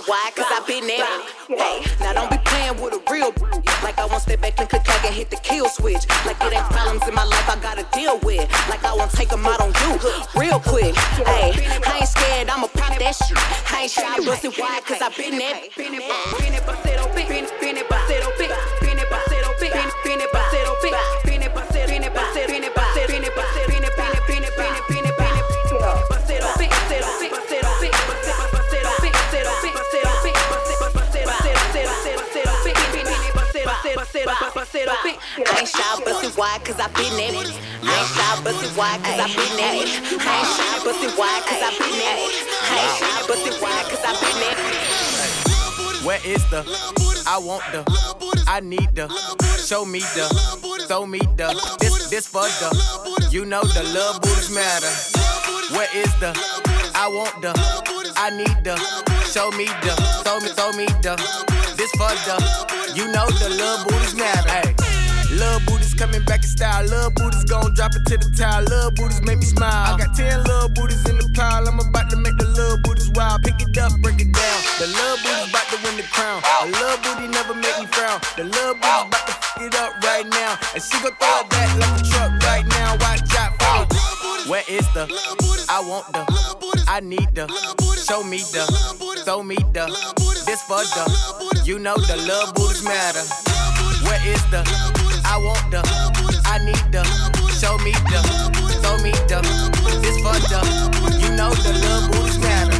why? Cause I been there. Hey, now don't be playing with a real like I won't step back and click clack and hit the kill switch. Like it ain't problems in my life I gotta deal with. Like I won't take them out on you real quick. Hey, I ain't scared, I'ma pop that shit. I ain't shy, bust it wide, cause I been there. I ain't shy, bust it wide, cause I been there. I ain't shy, bust it wide, cause I been there. I ain't shy, bust it wide, cause I been there. I ain't shy, bust it wide, cause I been there. Where is the? I want the. I need the. Show me the. Throw me the. This for the. You know the love booties matter. Where is the? I want the. I need the. Show me the. Throw me the. This for the. You know the love booties matter. Hey. Love booties coming back in style. Love booties gon' drop it to the towel. Love booties make me smile. I got 10 love booties in the pile. I'm about to make the love booties wild. Pick it up, break it down. The love booties about to win the crown. A love booty never make me frown. The love booties about to f*** it up right now. And she gon' throw it back like a truck right now. Watch out for me. Where is the? I want the. I need the. Show me the. Throw me the. This for the. You know the love booties matter. Where is the? I want the, I need the, show me the, throw me the, this for the, you know the love booties matter.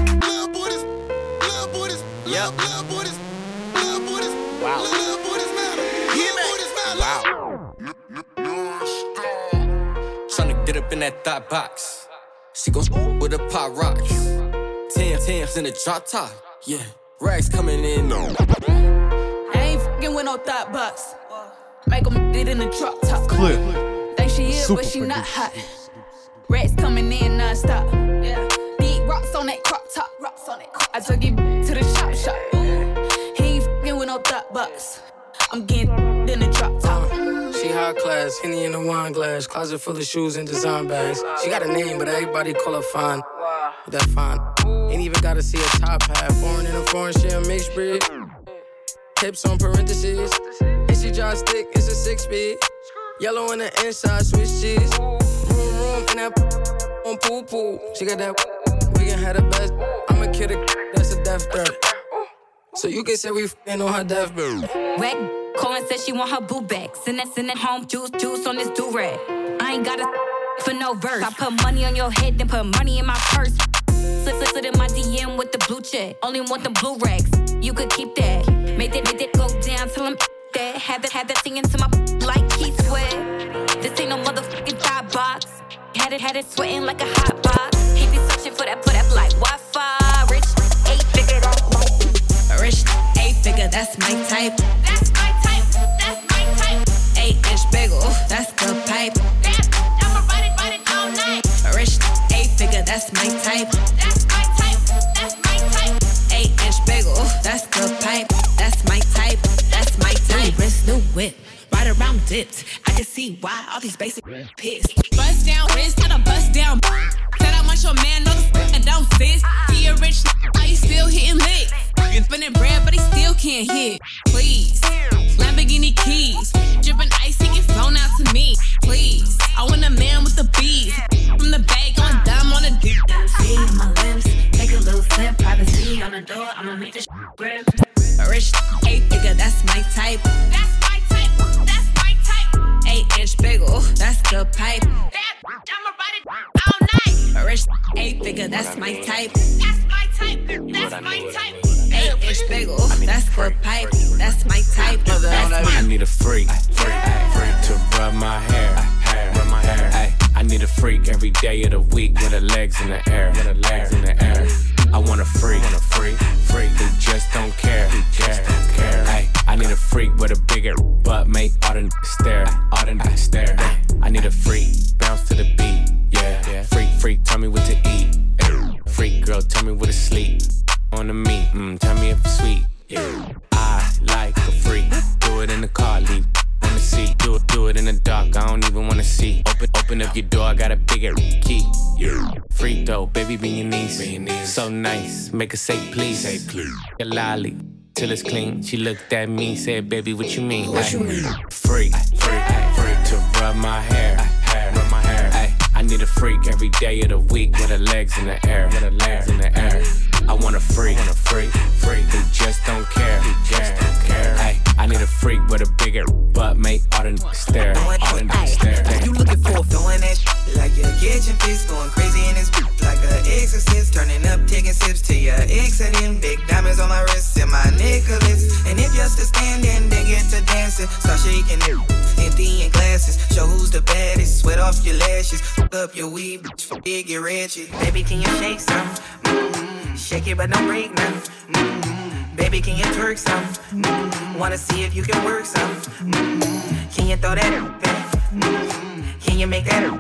Yep. Wow. Wow. Tryna get up in that thought box. She gon' with the pop rocks. 10s in the drop top. Yeah, rags coming in. I ain't fucking with no thought box. Make them get in the drop top. Clip. Think she is, Super but she not producer. hot. Rats coming in non-stop. Yeah. Big rocks on that crop top. Rocks on that. I took it to the shop. He ain't fucking with no thought box. I'm getting in the drop top. She high class, Henny in a wine glass, closet full of shoes and design bags. She got a name, but everybody call her fine. But that fine. Ain't even gotta see a top hat. Foreign in a foreign, she a mixed breed. Hips on parentheses. And she drive stick, it's a 6-speed. Yellow on the inside, Swiss cheese. Room, in that on poo. She got that, we can have the best. I'm a kid, that's a death threat. So you can say we f***ing on her deathbed. Whack, Cohen said she want her boo back. Send that home, juice on this do-rag. I ain't gotta for no verse. I put money on your head, then put money in my purse. Slip in my DM with the blue check. Only want the blue racks. You could keep that. Make that go down till I'm that. Had that thing into my like Keith Sweat. This ain't no motherfucking thought box. Had it sweating like a hot box. He be searching for that like Wi-Fi. Rich 8-figure, rich 8-figure, that's my type. That's my type. That's my type. 8-inch bagel, that's the pipe. I'ma ride it all night. Rich 8-figure, that's my type. That's my type. That's my type. 8-inch bagel, that's the pipe. That's my type. That's my type. New wrist, new whip, right around dipped. I can see why all these basic pissed. Bust down wrist, not a bust down. Said I want your man, no and don't sis. He a rich, why you still hitting licks? Been spinning bread, but he still can't hit. Please, Lamborghini keys, dripping ice, he get flown out to me. Please, I want a man with the bees. From the bag, going dumb on the dick. See on my lips, take a little sip. Privacy on the door, I'ma make this grip. Rich 8-figure, that's my type. That's my type. That's my type. 8-inch bagel, that's the pipe. I'ma ride it all night. Rich 8-figure, that's my type. That's my type. That's my type. 8-inch bagel, that's the pipe. That's my type. I need a freak to rub my hair. Ay, I need a freak every day of the week with her legs in the air. I want a freak who just don't care. Ay, I need a freak with a bigger butt, make all the stare. I need a freak, bounce to the beat. Yeah. Freak, tell me what to eat. Freak girl, tell me what to sleep. On the meat, tell me if it's sweet. Yeah. I like a freak, do it in the car, leave on the see. Do it in the dark, I don't even wanna see. Open up your door, I got a bigger key. Free throw, baby, bend your knees. So nice, make her say please. Your lolly, till it's clean. She looked at me, said, baby, what you mean? Free to rub my hair. I need a freak every day of the week with her legs in the air. I want a freak who just don't care. Ay, I need a freak with a bigger butt, make all the niggas stare. You looking for throwing that shit like your kitchen fist, going crazy in this like an exorcist, turning up, taking sips to your exiting. Big diamonds on my wrist and my necklace. And if you're still standing, then get to dancing. Start shaking it, emptying glasses. Show who's the baddest. Sweat off your lashes, up your weave, big get ratchet. Baby, can you shake some? Shake it but don't break none. Baby, can you twerk some? Wanna see if you can work some? Can you throw that back? Can you make that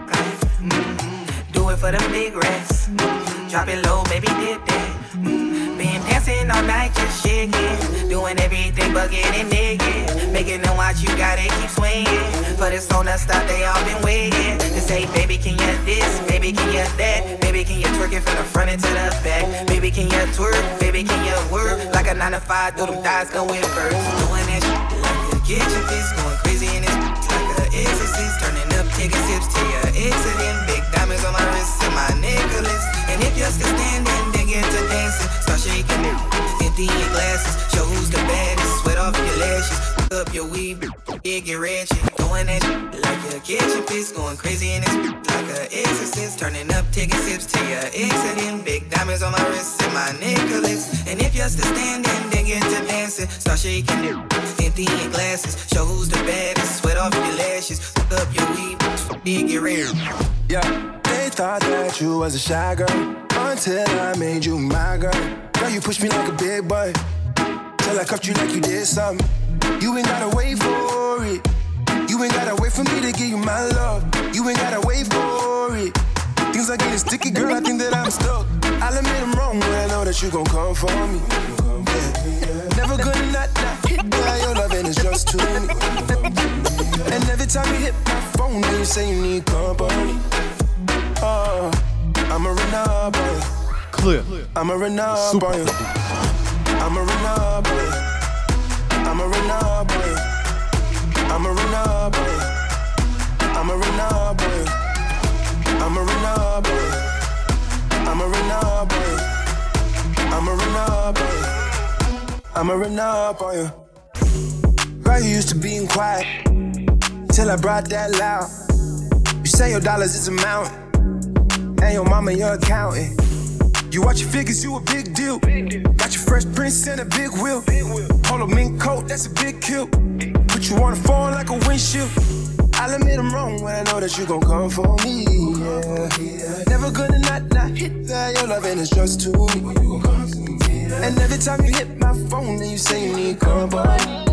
do it for them big racks? Drop it low, baby, dip that. Been dancing all night, just shaking. Doing everything but getting naked. Making them watch, you gotta keep swinging. For this on the stop, they all been waiting. To say, baby, can you this? Baby, can you that? Baby, can you twerk it from the front into the back? Baby, can you twerk? Baby, can you work? Like a 9 to 5, through them thighs going first. Doing that shit like a kitchen fist, going crazy in this like a exorcist. Turning up, taking sips to your exiting. Big diamonds on my wrist and my necklace. And if you're still standing, then get to dancing. Start shaking it, empty your glasses. Show who's the baddest. Sweat off your lashes, up your weave, big get ratchet. Doing that like your kitchen fist, going crazy in this like an exorcist. Turning up, taking sips to your exiting. Big diamonds on my wrist and my necklace. And if you're still standing, then get to dancing. Start shaking it, empty your glasses. Show who's the baddest. Sweat off your lashes, up your weave, big get ratchet. Yeah, they thought that you was a shy girl until I made you my girl. Girl, you pushed me like a big boy till I cuffed you like you did something. You ain't gotta wait for it. You ain't gotta wait for me to give you my love. You ain't gotta wait for it. Things are getting sticky, girl, I think that I'm stuck. I'll admit I'm wrong when I know that you gon' come for me. Yeah. Never gonna not hit by your loving is just too me. And every time you hit my phone, then you say you need company. I'm a run up on you. Clear. I'm a run up on you. I'm a run up on you. I'm a run up on you. I'm a run up on you. I'm a run up on you. I'm a run up on you. I'm a run up on you. I'm a run up on you. I'm a run up on you. Girl, you used to being quiet till I brought that loud. You say your dollars is a mountain, and your mama your accountant. You watch your figures, you a big deal. Got your fresh prince and a big wheel. Hold a mink coat, that's a big kill. Put you on the phone like a windshield. I'll admit I'm wrong when I know that you gon' come for me. Yeah. Never gonna not hit that. Your loving is just too me. And every time you hit my phone, then you say you need company.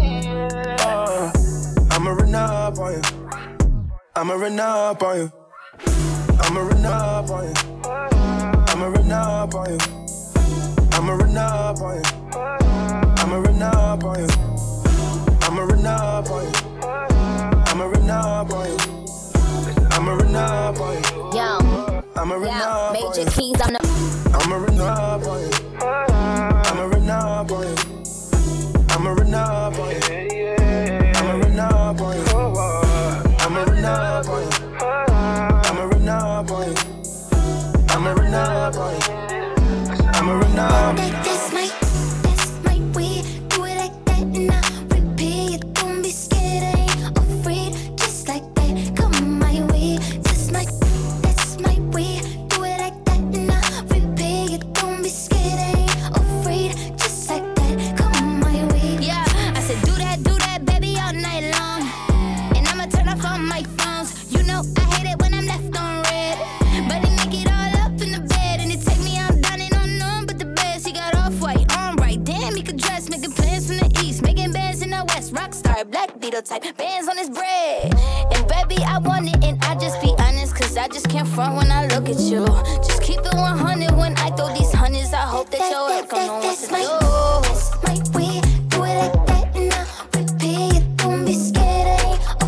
I'ma run up on you. I'ma run up on you. I'ma run up on you. I'ma run up on you. I'ma run up on you. I'ma run up on you. I'ma run up on you. I'ma run up on you. I'ma run up on you. Yo, I'ma run up on you. Major Keys on the. I'ma run up on you. I'ma run up on you. I'ma run up on you. I'ma run up on you. I'ma run up on you. I'ma run up on you. I'ma run up on you. I'ma run up on you. That's my way. Do it like that and I repeat. Don't be scared, I ain't afraid. Just like that, come my way. That's my way. Do it like that and I repeat. Don't be scared, I ain't afraid. Just like that, come my way. Yeah, I said do that, baby, all night long. And I'ma turn off all my phones. You know I hate it when I'm left on red. But they make it all up in the bed. And it take me out down and on none but the best. He got off-white, on right. Damn, he could dress. Making plans from the east. Making bands in the west. Rockstar, Black Beetle type. Bands on his bread. And baby, I want it. And I just be honest. Cause I just can't front when I look at you. Just keep it 100 when I throw these hundreds. I hope that your head gon' know what to do. That's my way. Do it like that and I repeat. Don't be scared, I ain't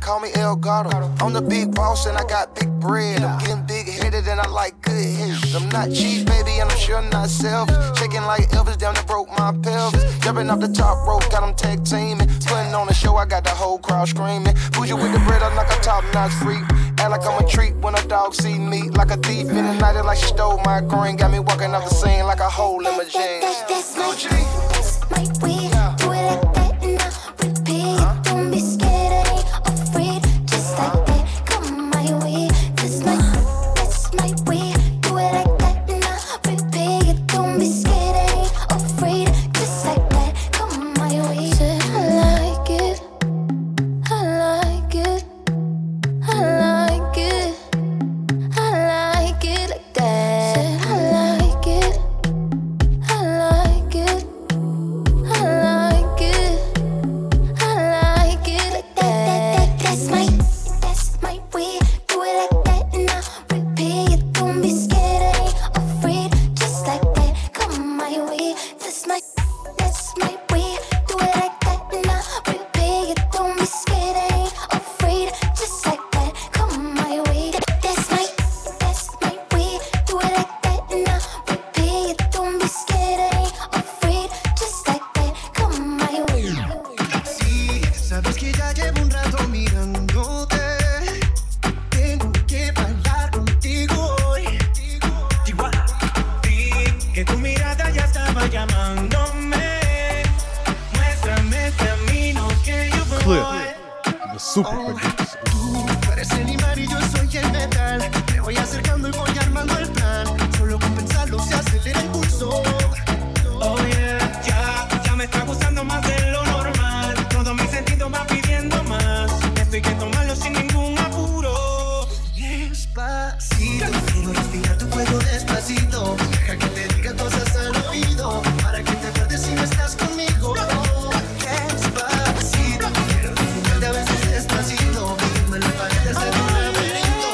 call me El Gato. I'm the big boss and I got big bread. I'm getting big headed and I like good heads. I'm not cheap, baby, and I'm sure not selfish. Shaking like Elvis down and broke my pelvis. Jumping off the top rope, got them tag teaming. Putting on a show, I got the whole crowd screaming. Bougie with the bread, I'm like a top notch freak. Act like I'm a treat when a dog see me. Like a thief in the night, like she stole my green. Got me walking off the scene like a hole in my jeans. That's my way. Do it like that and I'll repeat. Don't be scared, I ain't afraid. Just like that, come my way. That's my way. Do it like that and I'll repeat. Don't be scared, I ain't afraid. Just like that, come my way. Said I like it, I like it, I like it, I like it like that. Said I like it, I like it, I like it, I like it like that. That's my way. Do it like that and I'll repeat. Don't be scared, I ain't afraid. Just like that, come my way. That's my way. Do it like that and I'll repeat. Don't be scared, I ain't afraid. Just like that, come my way. That's my way. Do it like that and I'll repeat. Don't be scared, I ain't afraid. Just like that, come my way. Sí, sabes que ya llevo un rato mirándote. Tengo que bailar contigo hoy. Chihuahua. Vi que tu mirada ya estaba llamándome. Muéstrame el camino que yo voy. Clip, the super producer. Tú eres el imán y yo soy el metal. Me voy acercando y voy armando el plan. Solo con pensarlo se acelera el pulso. Oh yeah, ya me está gustando más de lo normal. Todo mi sentido va pidiendo más. Esto hay que tomarlo sin ningún apuro. Despacito, quiero respirar tu cuello despacito. Deja que te diga cosas al oído, para que te acuerdes si no estás conmigo. Despacito, quiero respirar a veces despacito. Me lo paredes en un laberinto.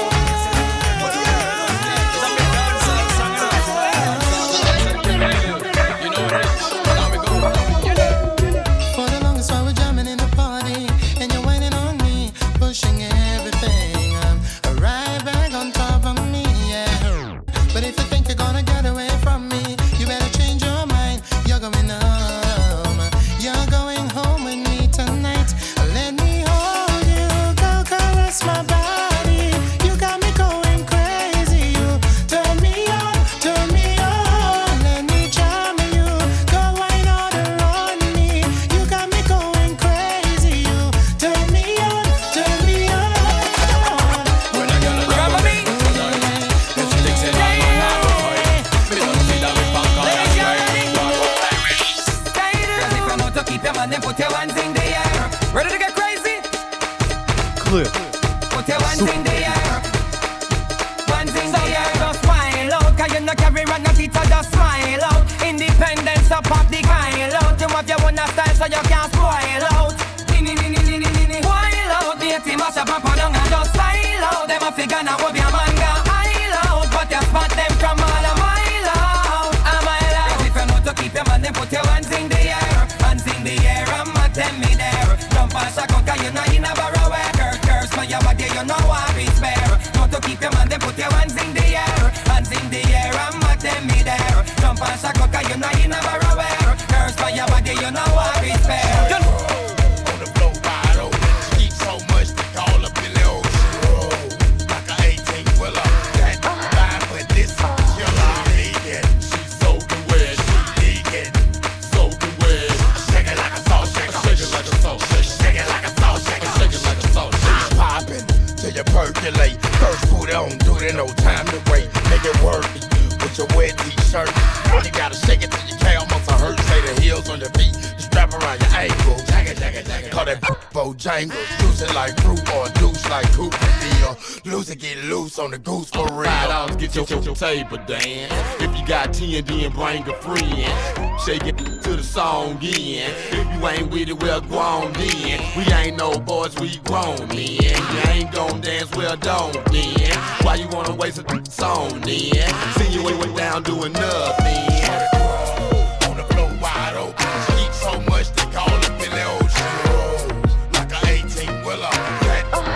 For the longest while we're jamming in the party, and you're whining on me, pushing everything. Right back on top of me, yeah. But if you think you're gonna get away from me, you better change your mind. You're going home. You're going home with me tonight. Let me hold you, go caress my body. You got me going crazy. You turn me on, turn me on. Let me charm you, go wine all around me. You got me going crazy. You turn me on, turn me on. When I get a love me, if she thinks that I'm a half me don't see that we punk on that Cause if you know to keep your man, then put your hands in the air. Ready to get crazy? Clip, Put your hands in the air. Hands in the air, just smile out. Cause you no carry run, no teacher, just smile out. Independence, up pop the kind out. You have your own style, so you can't spoil out. Wild out, the team mash up and pan on and just style out. Them a figure now of your manga aisle out. But you spot them from all a mile out. A mile out. If you know to keep your man, then put your hands in the air. Hands in the air, and tell me there. Jump and shock out, cause you know you never aware. Curse for your body, you know what be spare. Know to keep your man, then put your hands in the air. Hands in the air, and tell me there. Jump and shock out, cause you know you never aware. Curse for your body, you know what be spare. On the floor wide open. Keep so much to call up in the ocean. Like an 18-wheeler. That fine, but this killer need it. She's so good where she need it. So good where shake it like a salt shaker. Shake it like a salt shaker. Shake it like a salt shaker. Shake it like a salt shaker. Popping till you percolate. First put it on, do it, no time to wait. Make it work with your wet t-shirt. You gotta shake it till your calf almost hurt. Say the heels on your feet, strap around your ankle. Call that Bojangles. Juice it like fruit or douche like Cooper deal. Lose it, get loose on the goose for real. $5 get your table dance. If you got 10, then bring a friend. Shake it to the song again. If you ain't with it, well, go on then. We ain't no boys, we grown men. You ain't gon' dance, well, don't then. Why you wanna waste a song then? See you way down doing nothing. On the floor wide open. Keep so much they call up in the ocean. Like an 18-wheeler. That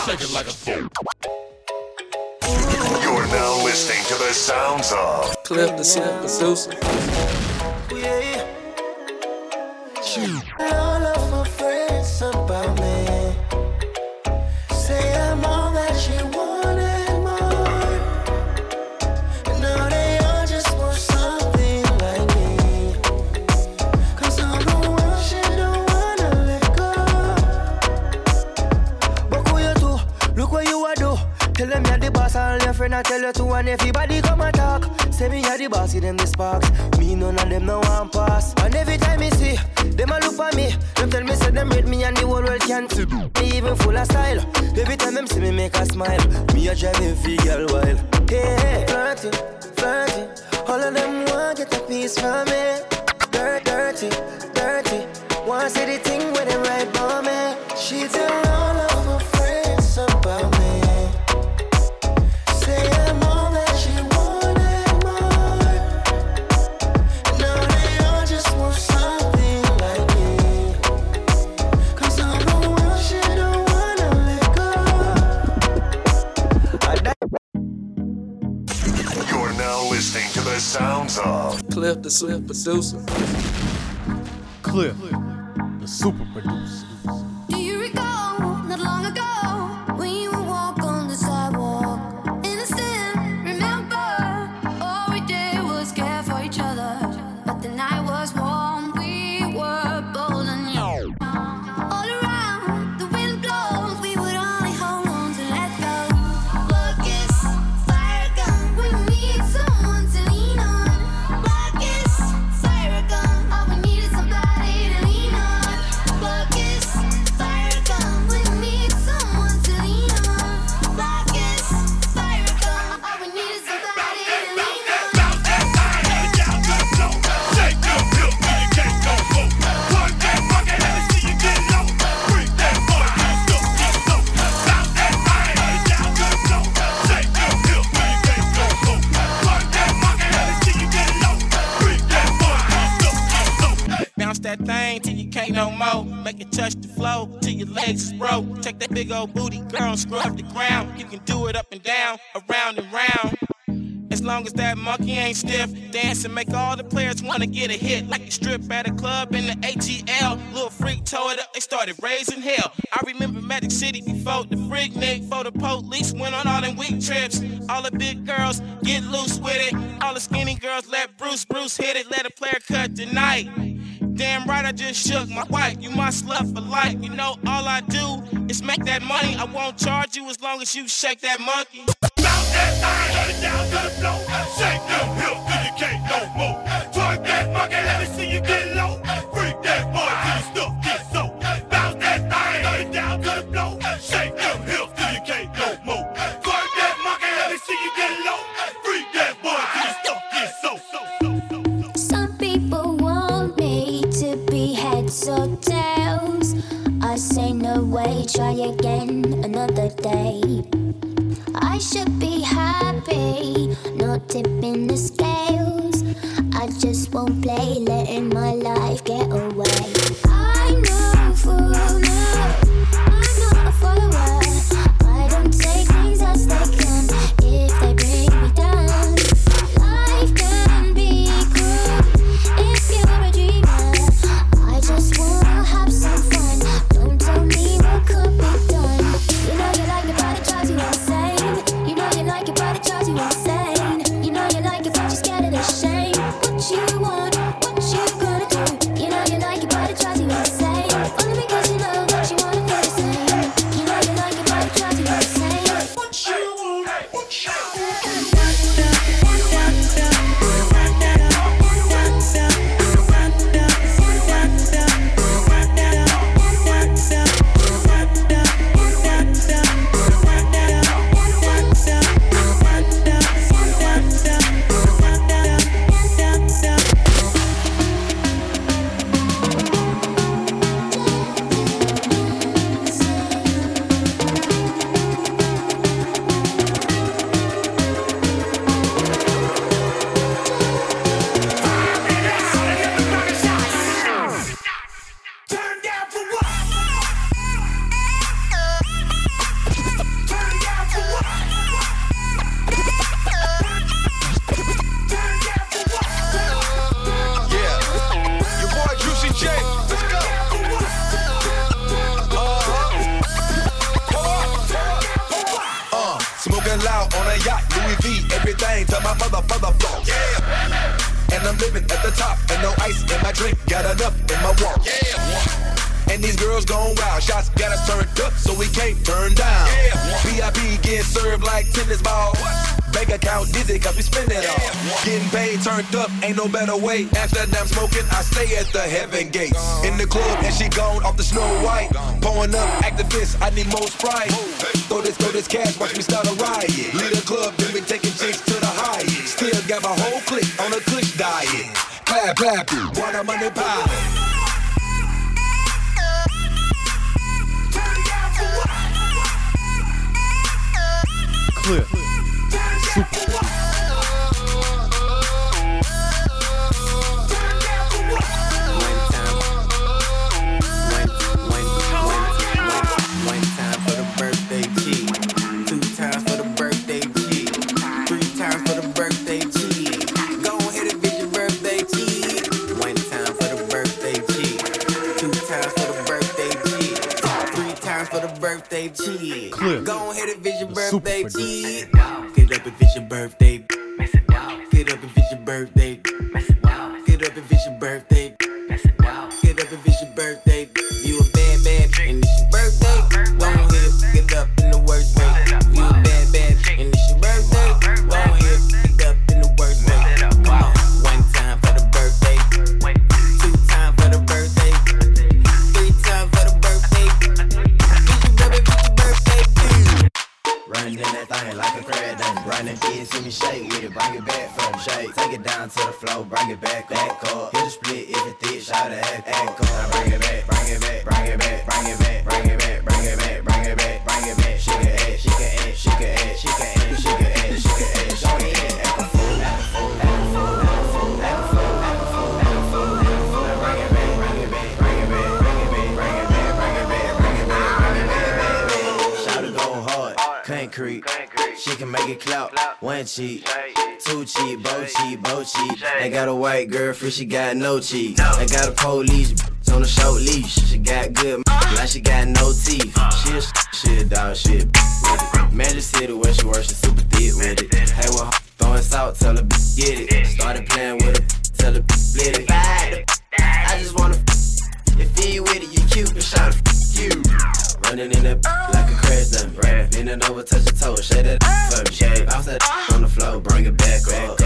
Shake it like a fool. You're now listening to the sounds of Cliff the Slip Producer. All of my friends about me say I'm all that she wanted more. Now they all just want something like me. 'Cause I'm the one she don't wanna let go. But who you do? Look what you a do. Tell them you're the boss, all your friends I tell you to, and everybody come and talk. Say me you're the boss, see them the sparks. Me none of them no one pass. And every time me see them a look for me, them tell me say them rate me and the whole world can't see me even full of style. Every time them see me make a smile, me a drive every girl wild. Hey, flirting, flirting. All of them want get a piece from me. Dirty, dirty. Want see the thing with them right by me. She tell all of her friends about me. Say I'm all that she wanted more. Now they all just want something like me. 'Cause I'm the one she don't wanna let go. You're now listening to the sounds of Cliff the Slip Producer. Cliff, the super producer. Do you recall not long ago when you would walk on the sidewalk? Innocent, remember? All we did was care for each other. But the night was warm, we were bold and young. All around, the wind blows, we would only hold on to let go. Blood kiss, fire gun, we need someone to lean on. Blood kiss, fire gun, all we need is somebody to lean on. Blood kiss, fire gun, we need someone to lean on. Blood kiss, fire gun, all we need is somebody to lean on. Bounce that thing, let it down to the floor. Shake them hips till you can't no more. Work that bucket, let me see you get low. Freak that boy, you stuck, get low. Bounce that thing, let it down to the floor. Shake them hips till you can't no more. Work that bucket, let me see you get low. Freak that boy, you stuck, get low. Bounce that thing till you can't no more. Make it touch the floor till your legs is broke. Take that big old booty, girl, and scrub the ground. You can do it up and down, around and round. As long as that monkey ain't stiff, dance and make all the players wanna get a hit. Like you strip at a club in the ATL. Little freak tore it up, they started raising hell. I remember Magic City before the freak nick, before the police went on all them week trips. All the big girls get loose with it. All the skinny girls let Bruce hit it. Let a player cut tonight. Damn right, I just shook my wife. You my slut for life. You know all I do is make that money. I won't charge you as long as you shake that monkey. Bounce that thing, let it down to the floor. Shake them hips till you can't no more. Twerk that monkey, let me see you get low. Freak that boy till you stuck, get so. Bounce that thing, let it down to the floor. Shake them hips till you can't no more. Twerk that monkey, let me see you get low. Freak that boy till you stuck, get so. Some people want me to be heads or tails. I say no way, try again another day. I should be happy, not tipping the scales. I just won't play, letting my life get away. I'm no fool, no, I'm not a follower. I don't take things as they come if they bring me down. Life can be cruel if you're a dreamer. I just wanna have some fun. Don't tell me what could be done. You know you like it, but it drives you insane. You know you like it, but it drives you insane. You know you like it, but you're scared of the shame. What you want, what you gonna do? You know you like it, but it drives you insane. Only because you know that you wanna feel the same. You know you like it, but it drives you insane. What you want, what you living loud on a yacht, Louis V, everything to my mother floor. Yeah. And I'm living at the top, and no ice in my drink, got enough in my walk. Yeah. And these girls gone wild, shots got us turned up, so we can't turn down. Yeah. VIP getting served like tennis balls. Bank account dizzy, cause we spend it all. Getting paid, turned up, ain't no better way. After that I'm smoking, I stay at the heaven gates. In the club, and she gone off the Snow White. Pouring up activists, I need more Sprite. Throw this cash, watch me start a riot. Lead a club, then we taking chicks to the highest. Still got my whole clique on a Kush diet. Clap, water money pie. Clip. Super. One time for the birthday G. 2 times for the birthday G. 3 times for the birthday G. Go ahead and visit your birthday G. 1 time for the birthday G. 2 times for the birthday G. 3 times for the birthday G. Go ahead and visit your birthday G. Get up and visit your birthday. Get up and visit your birthday. Get up and visit your birthday. Get up and visit your birthday. You a bad and it's your birthday. Go ahead, get up in the worst way. You a bad and it's your birthday. Go ahead, get up in the worst way. Come on, 1 time for the birthday. 2 times for the birthday. 3 times for the birthday. Visit your birthday. Running in that thing like a crab done. Running, see me shake with it, bring it back from the shake. Take it down to the floor, bring it back up. Hit the split if it thick, shout it act up. Now bring it back, bring it back, bring it back, bring it back, bring it back, bring it back, bring it back, bring it back. She can act, she can act, she can act, she can act, she can act, she can act, she can act. Act a fool, act a fool, act a fool, act a fool, act a fool, act a fool, act a fool, act a fool. Now bring it back, bring it back, bring it back, bring it back, bring it back, bring it back, bring it back, bring it back. Shout it go hard, concrete. She can make it clap, 1 cheek, 2 cheek, bo cheek. I got a white girl, free, she got no cheek. I got a police on a short leash. She got good, like she got no teeth. She a dog, shit with it. Magic City where she works, she super thick with it. Hey, well, throwing salt, tell her get it. Started playing with her, tell her split it. I just wanna if you with it, you cute, and shout you. Running in that like a crash dummy. Leaning over, touch your toe, shake that for me. Bounce that on the floor, bring it back up.